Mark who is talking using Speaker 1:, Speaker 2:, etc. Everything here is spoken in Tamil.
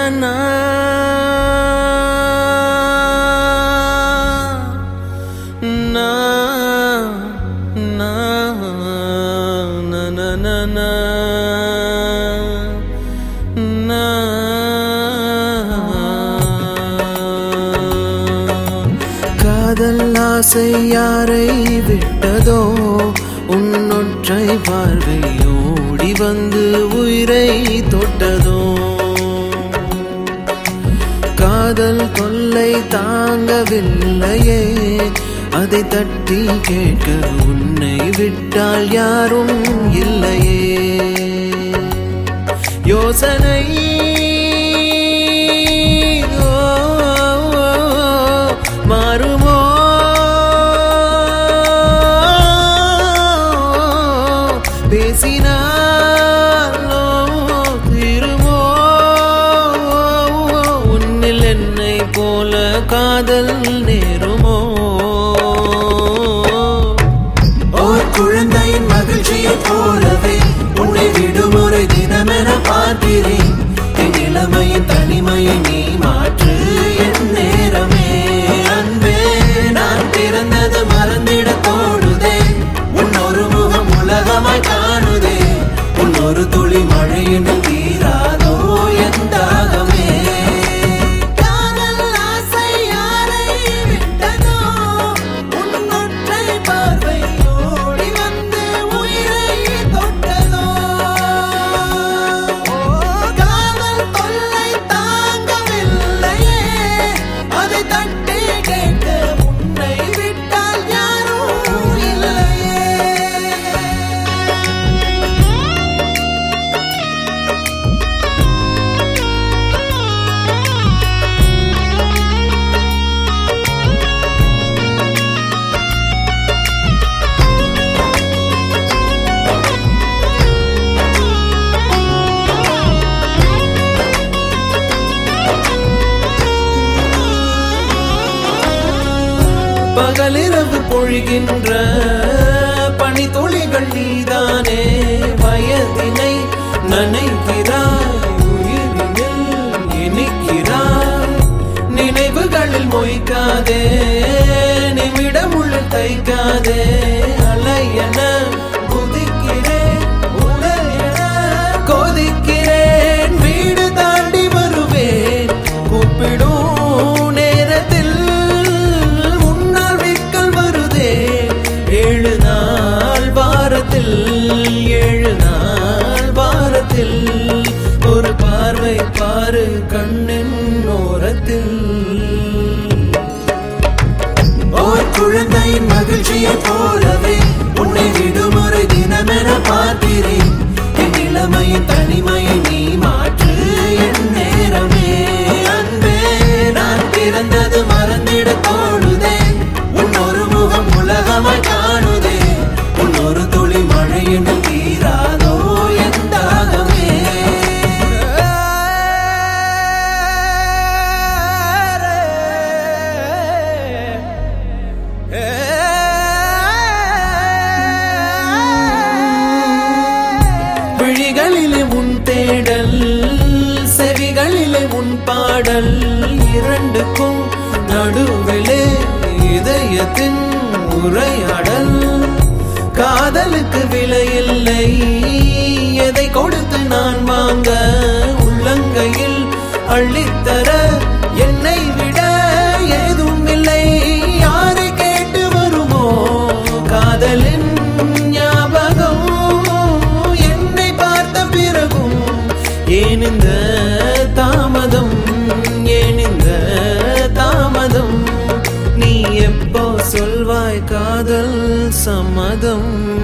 Speaker 1: na na na na na na na na காதல் ஆசை யாரை விட்டதோ உன்னொற்றை பார்வை ஓடி வந்து உயிரை தொட்டதோ காதல் தொல்லை தாங்கவில்லையே அதை தட்டி கேட்க உன்னை விட்டால் யாரும் இல்லையே யோசனை மாறுமோ பேசினாலோ தீருமோ உன்னில் என்னை போல காதல் நேருமோ
Speaker 2: ஓர் குழந்தையின் மகிழ்ச்சியை போலவே உன்னை விடுமுறை தினமென பார்க்கிறேன் என் இளமையின் தனிமையை நீ மாற்று என் நேரமே அன்பே நான் பிறந்தது மறந்திட தோடுதே உன்னொரு முகம் உலகமாய் காணுதே உன்னொரு துளி மழையின் தீராதோ என் தாகமே
Speaker 1: பகலிரவு பொழிகின்ற பனித்துளிகள் நீதானே வயதினை நனைக்கிறாய் உயிரினில் இனிக்கிறாய் நினைவுகளில் மொய்க்காதே நிமிடமுள்ள தைக்காதே அலையென குதிக்கிறேன் உடலென கொதிக்கிறேன் வீடு தாண்டி வருவேன் கூப்பிடும் ஏழு நாள் வாரத்தில் ஒரு பார்வை பாரு கண்ணின் ஓரத்தில்
Speaker 2: ஓர் குழந்தையின் மகிழ்ச்சியை போலவே உன்னை விடுமுறை தினமென பார்க்கிறேன் என் இளமையின் தனிமையை நீ மாற்று என் நேரமே அன்பே நான் பிறந்தது மறந்திட தோடுதே உன்னொரு முகம் உலகமாய் காணுதே உன்னொரு துளி மழையின் தீராதோ என் தாகமே
Speaker 1: விழிகளிலே உன் தேடல் செவிகளிலே உன் பாடல் இரண்டுக்கும் நடுவிலே இதயத்தின் உரையாடல் காதலுக்கு விலையில்லை எதை கொடுத்து நான் வாங்க உள்ளங்கையில் அள்ளித்தர என்னை விட ஏதும் இல்லை யாரை கேட்டு வருமோ காதலின் ஞாபகம் என்னை பார்த்த பிறகும் ஏன் இந்த தாமதம் ஏன் இந்த தாமதம் நீ எப்போ சொல்வாய் காதல் சம்மதம்